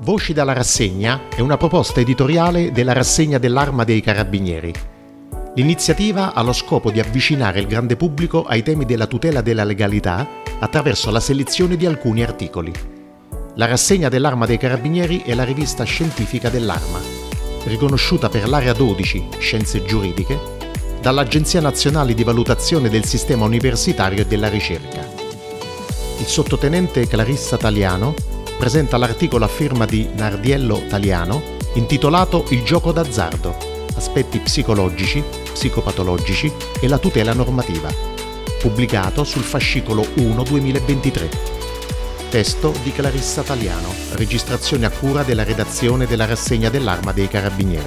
Voci dalla rassegna è una proposta editoriale della rassegna dell'Arma dei Carabinieri. L'iniziativa ha lo scopo di avvicinare il grande pubblico ai temi della tutela della legalità attraverso la selezione di alcuni articoli. La rassegna dell'Arma dei Carabinieri è la rivista scientifica dell'Arma, riconosciuta per l'Area 12, Scienze Giuridiche, dall'Agenzia Nazionale di Valutazione del Sistema Universitario e della Ricerca. Il sottotenente Clarissa Taliano presenta l'articolo a firma di Nardiello Taliano intitolato Il gioco d'azzardo, aspetti psicologici, psicopatologici e la tutela normativa, pubblicato sul fascicolo 1 2023. Testo di Clarissa Taliano, registrazione a cura della redazione della rassegna dell'Arma dei Carabinieri.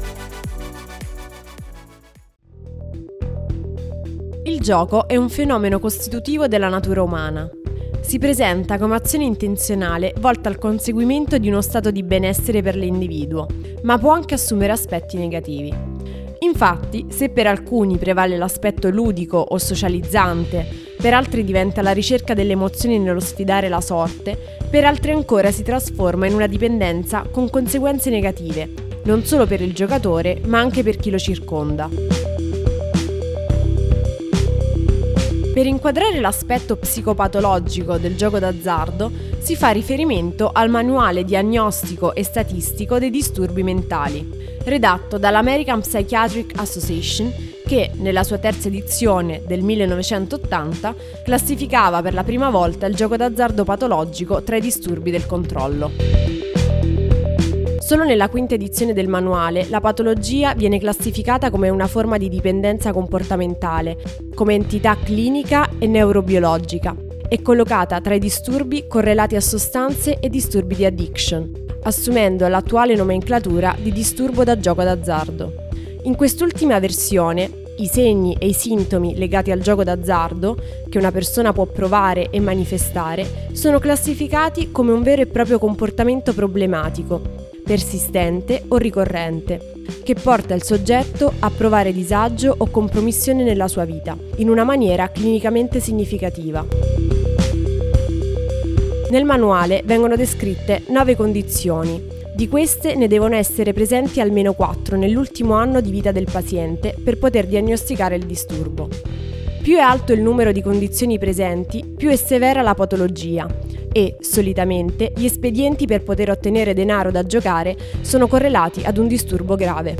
Il gioco è un fenomeno costitutivo della natura umana. Si presenta come azione intenzionale volta al conseguimento di uno stato di benessere per l'individuo, ma può anche assumere aspetti negativi. Infatti, se per alcuni prevale l'aspetto ludico o socializzante, per altri diventa la ricerca delle emozioni nello sfidare la sorte, per altri ancora si trasforma in una dipendenza con conseguenze negative, non solo per il giocatore, ma anche per chi lo circonda. Per inquadrare l'aspetto psicopatologico del gioco d'azzardo si fa riferimento al Manuale diagnostico e statistico dei disturbi mentali, redatto dall'American Psychiatric Association che, nella sua terza edizione del 1980, classificava per la prima volta il gioco d'azzardo patologico tra i disturbi del controllo. Solo nella quinta edizione del manuale la patologia viene classificata come una forma di dipendenza comportamentale, come entità clinica e neurobiologica, e collocata tra i disturbi correlati a sostanze e disturbi di addiction, assumendo l'attuale nomenclatura di disturbo da gioco d'azzardo. In quest'ultima versione, i segni e i sintomi legati al gioco d'azzardo, che una persona può provare e manifestare, sono classificati come un vero e proprio comportamento problematico, persistente o ricorrente, che porta il soggetto a provare disagio o compromissione nella sua vita, in una maniera clinicamente significativa. Nel manuale vengono descritte 9 condizioni. Di queste ne devono essere presenti almeno 4 nell'ultimo anno di vita del paziente per poter diagnosticare il disturbo. Più è alto il numero di condizioni presenti, più è severa la patologia e, solitamente, gli espedienti per poter ottenere denaro da giocare sono correlati ad un disturbo grave.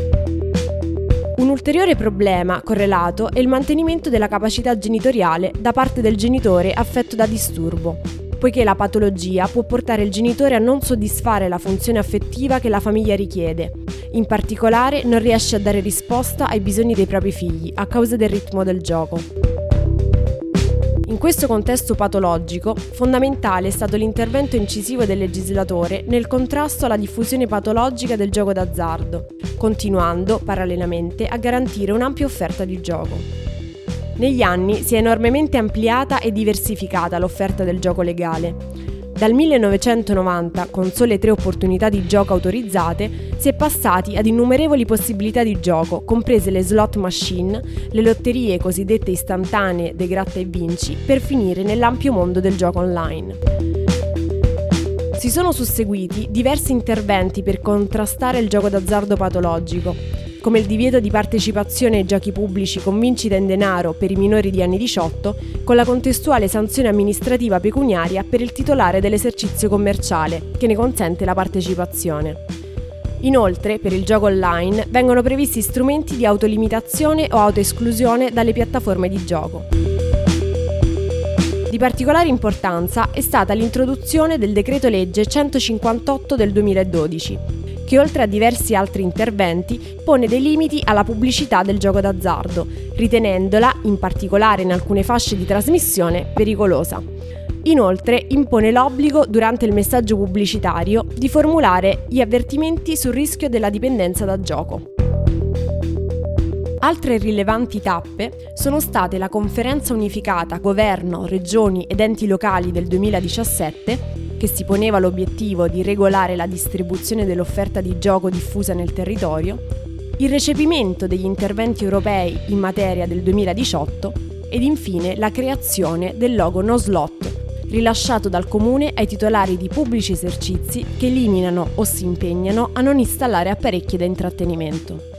Un ulteriore problema correlato è il mantenimento della capacità genitoriale da parte del genitore affetto da disturbo, poiché la patologia può portare il genitore a non soddisfare la funzione affettiva che la famiglia richiede. In particolare non riesce a dare risposta ai bisogni dei propri figli a causa del ritmo del gioco. In questo contesto patologico, fondamentale è stato l'intervento incisivo del legislatore nel contrasto alla diffusione patologica del gioco d'azzardo, continuando, parallelamente, a garantire un'ampia offerta di gioco. Negli anni si è enormemente ampliata e diversificata l'offerta del gioco legale. Dal 1990, con sole 3 opportunità di gioco autorizzate, si è passati ad innumerevoli possibilità di gioco, comprese le slot machine, le lotterie cosiddette istantanee dei gratta e vinci, per finire nell'ampio mondo del gioco online. Si sono susseguiti diversi interventi per contrastare il gioco d'azzardo patologico, come il divieto di partecipazione ai giochi pubblici con vincita in denaro per i minori di anni 18, con la contestuale sanzione amministrativa pecuniaria per il titolare dell'esercizio commerciale, che ne consente la partecipazione. Inoltre, per il gioco online, vengono previsti strumenti di autolimitazione o autoesclusione dalle piattaforme di gioco. Di particolare importanza è stata l'introduzione del decreto legge 158 del 2012, che oltre a diversi altri interventi pone dei limiti alla pubblicità del gioco d'azzardo, ritenendola, in particolare in alcune fasce di trasmissione, pericolosa. Inoltre impone l'obbligo, durante il messaggio pubblicitario, di formulare gli avvertimenti sul rischio della dipendenza da gioco. Altre rilevanti tappe sono state la Conferenza Unificata Governo, Regioni ed Enti Locali del 2017, che si poneva l'obiettivo di regolare la distribuzione dell'offerta di gioco diffusa nel territorio, il recepimento degli interventi europei in materia del 2018 ed infine la creazione del logo No Slot, rilasciato dal comune ai titolari di pubblici esercizi che eliminano o si impegnano a non installare apparecchi da intrattenimento.